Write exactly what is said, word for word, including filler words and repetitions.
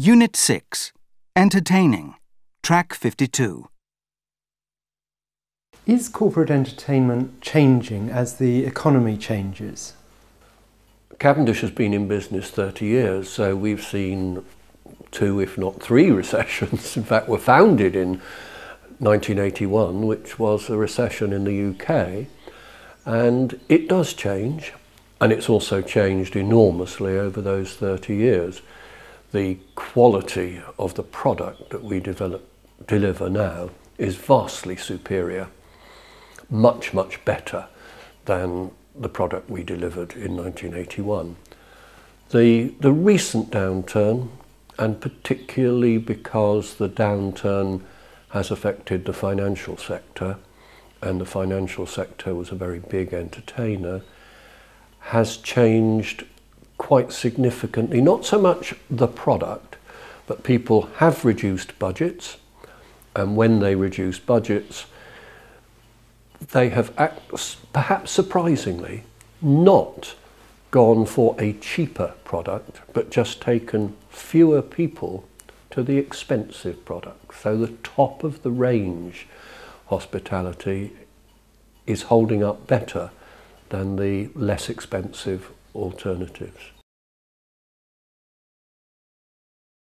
Unit six, Entertaining, Track fifty-two. Is corporate entertainment changing as the economy changes? Cavendish has been in business thirty years, so we've seen two, if not three recessions. In fact, we're founded in nineteen eighty-one, which was a recession in the U K. And it does change, and it's also changed enormously over those thirty years. The quality of the product that we develop, deliver now is vastly superior, much, much better than the product we delivered in nineteen eighty-one. The, the recent downturn, and particularly because the downturn has affected the financial sector, and the financial sector was a very big entertainer, has changed quite significantly, not so much the product, but people have reduced budgets, and when they reduce budgets, they have, perhaps surprisingly, not gone for a cheaper product, but just taken fewer people to the expensive product. So the top of the range hospitality is holding up better than the less expensive alternatives.